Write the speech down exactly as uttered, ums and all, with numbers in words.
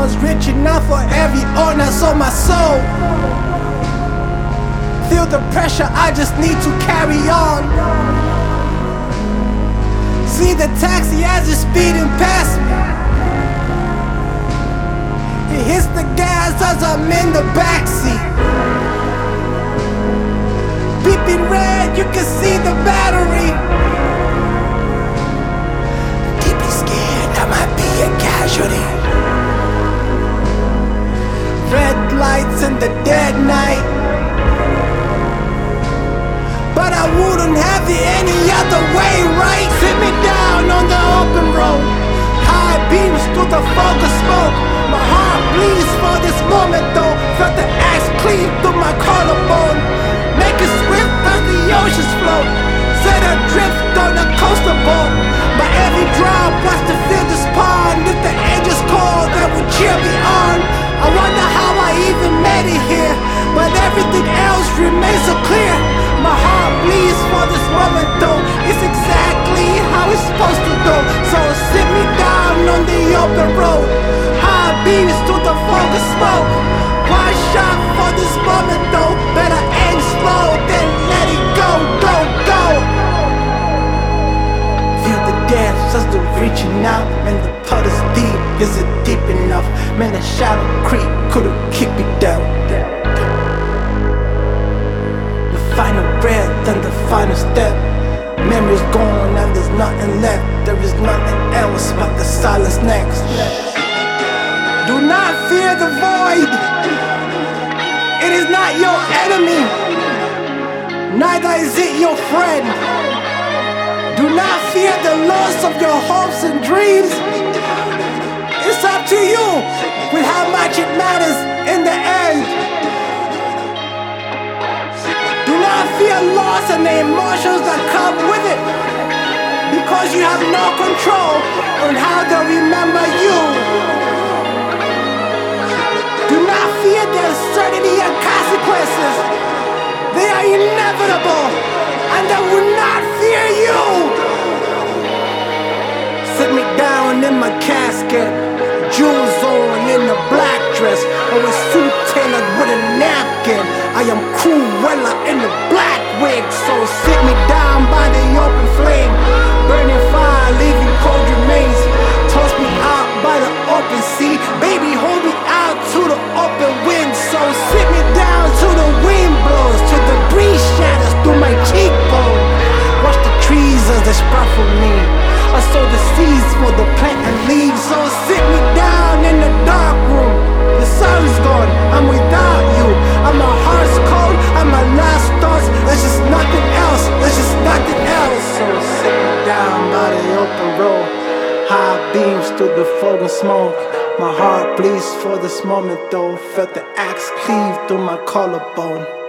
karma's rich enough for every honor, so my soul. Feel the pressure, I just need to carry on. See the taxi as it's speeding past me. It hits the gas as I'm in the backseat. Beeping red, you can see the battery. Deeply scared I might be a casualty. Red lights in the dead night, but I wouldn't have it any other way, right? Sit me down on the open road. High beams through the fog of smoke. My heart bleeds for this moment though. Felt the axe cleave through my collarbone. Make it swift as the oceans float. Set adrift on a coaster boat. My every drop was to fill this pond. If the angels call, that would cheer me on. I wonder how I even made it here, but everything else remains so clear. My heart bleeds for this moment though. It's exactly how it's supposed to go. So sit me down on the open road. High beams through the fog of smoke. One shot for this moment though. Better aim slow than let it go, go, go. Feel the depths as they're reaching out. Man, the puddle's deep, is it deep enough? Man, the shadow creep could've kicked me down. Final breath and the final step. Memory's gone and there's nothing left. There is nothing else but the silence next. Do not fear the void. It is not your enemy, neither is it your friend. Do not fear the loss of your hopes and dreams. It's up to you with how much it matters in the end. Fear loss and the emotions that come with it, because you have no control on how they remember you. Do not fear the uncertainty and consequences. They are inevitable and they will not fear you. Sit me down in my casket, jewels on in a black dress, or a suit tailored with a napkin. I am Cruella in the black wig, so sit me down by the open flame. Burning fire, leaving cold remains. Toss me out by the open sea. Baby, hold me out to the open wind. So sit me down till the wind blows, till the breeze shatters through my cheekbone. Watch the trees as they sprout for me. I sow the seeds for the plant and leaves. So sit me down in the dark room. The sun's gone, I'm without you. And my heart's cold, and my last thoughts. There's just nothing else, there's just nothing else. So sit me down by the open road. High beams through the fog and smoke. My heart bleeds for this moment though. Felt the axe cleave through my collarbone.